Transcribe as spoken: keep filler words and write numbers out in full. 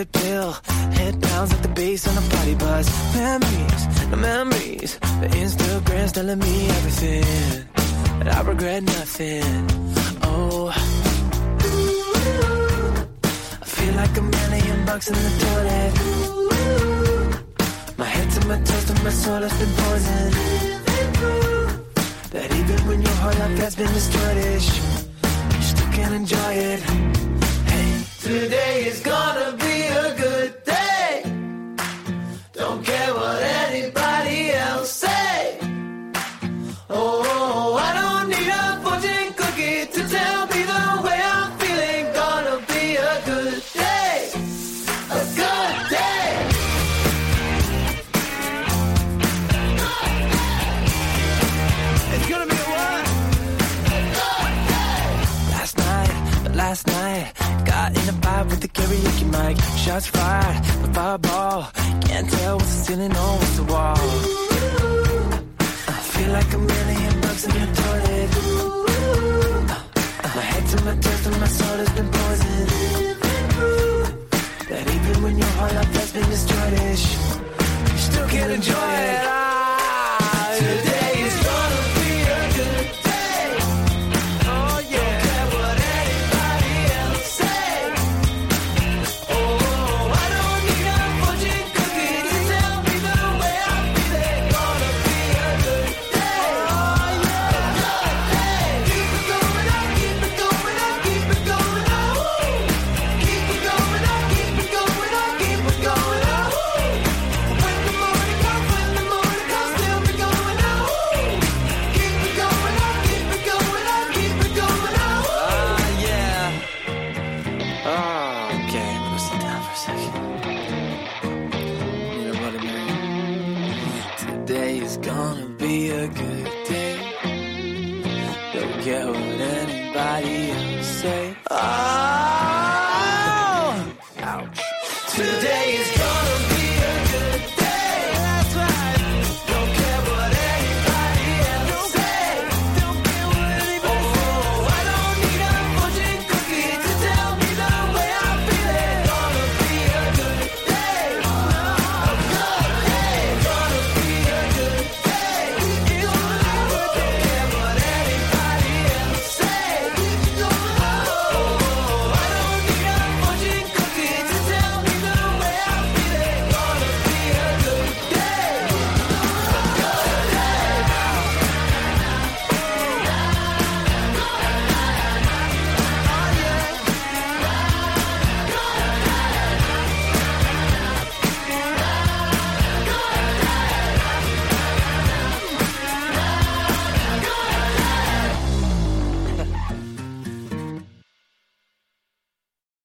favorite pill. Head pounds at the base on a party bus. Memories, no memories. The Instagram's telling me everything, but I regret nothing. Oh, I feel like a million bucks in the toilet. My head to my toes to my soul has been poisoned. That even when your whole life has been destroyed, you still can't enjoy it. Hey, today is gonna be a good day. Don't care what anybody else say. Oh, I don't need a fortune cookie to tell me the way I'm feeling. Gonna be a good day, a good day. It's gonna be a what? A good day. Last night, last night, got in a vibe with the karaoke mic. Shots fired, the fireball. Can't tell what's the ceiling or what's the wall. I feel like a million bucks in the toilet. My head to my toes to my soul has been poisoned. That even when your whole life has been destroyed, you still can't enjoy it. Ah, today is gonna be a good day. Oh yeah. Don't care what anybody else say. Oh, I don't need a fortune cookie to tell me the way I'm feeling. Gonna be a good day. Oh yeah. A good day. Keep it going up, keep it going up, keep it going up. Keep it going up, keep it going up, keep it going up. When the morning comes, when the morning comes, still be going up. Keep it going up, keep it going up, keep it going up. Ah yeah. Oh, okay. I'm gonna sit down for a second. Need a Bloody Mary. Today is gonna be a good day. Don't care what anybody else say. Oh, ouch. Today